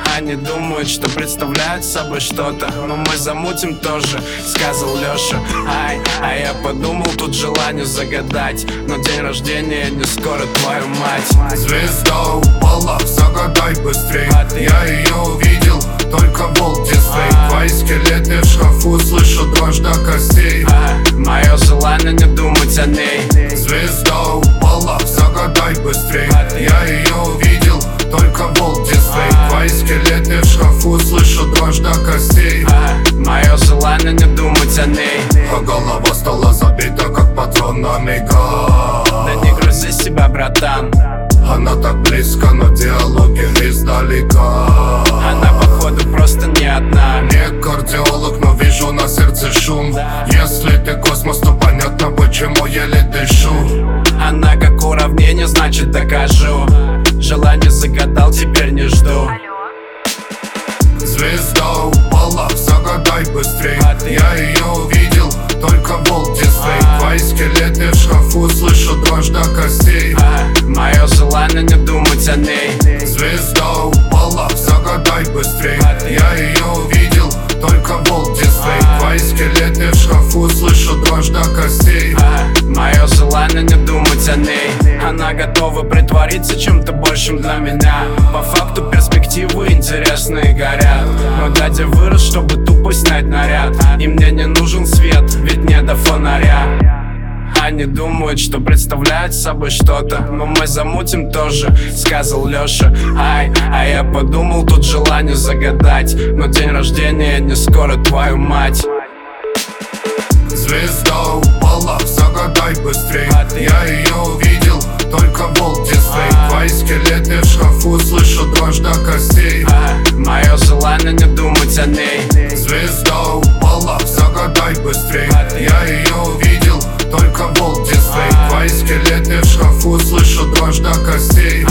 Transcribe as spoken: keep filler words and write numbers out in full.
Они думают, что представляют собой что-то, но мы замутим тоже, сказал Лёша. Ай, а я подумал, тут желание загадать, но день рождения не скоро, твою мать. Звезда упала, загадай быстрей. Я ее увидел, только Волт Дисней. Твои скелеты в шкафу, слышу дрожь до костей. а, Мое желание не думать о ней. Звезда упала, загадай быстрей. Я ее увидел, только Волт Дисней. Твои скелеты в шкафу, слышу дрожь до костей. а, Мое желание не думать о ней. А голова стала забита, как патронами газ. Да не грузи себя, братан. Она так близко, но диалоги издалека. Она походу просто не одна. Не кардиолог, но вижу на сердце шум. Если ты космос, то понятно, почему еле дышу. Она как уравнение, значит докажу. Желание загадал, теперь не жду. Звезда упала, загадай быстрей. Я ее увидел, только Волт Дисней. Твои скелеты в шкафу, слышу дрожь до костей. а, Мое желание не думать о ней. Звезда упала, загадай быстрей. Я ее увидел, только Волт Дисней. Твои скелеты в шкафу, слышу дрожь до костей. а, Мое желание не думать о ней. Она готова притвориться чем-то большим для меня. По факту перспективы интересные горят, но дядя вырос, чтобы тупо снять наряд. И мне не нужен свет, ведь не до фонаря. Они думают, что представляют собой что-то, но мы замутим тоже, сказал Лёша. Ай, а я подумал, тут желание загадать, но день рождения не скоро, твою мать. Звезда упала, загадай быстрей. Я ее увидел, только Волт Дисней. Твои скелеты в шкафу, слышу дрожь до костей. а, Мое желание не думать о ней. Звезда упала, загадай быстрей. Я ее увидел, только Волт Дисней. Твои скелеты в шкафу, слышу дрожь до костей.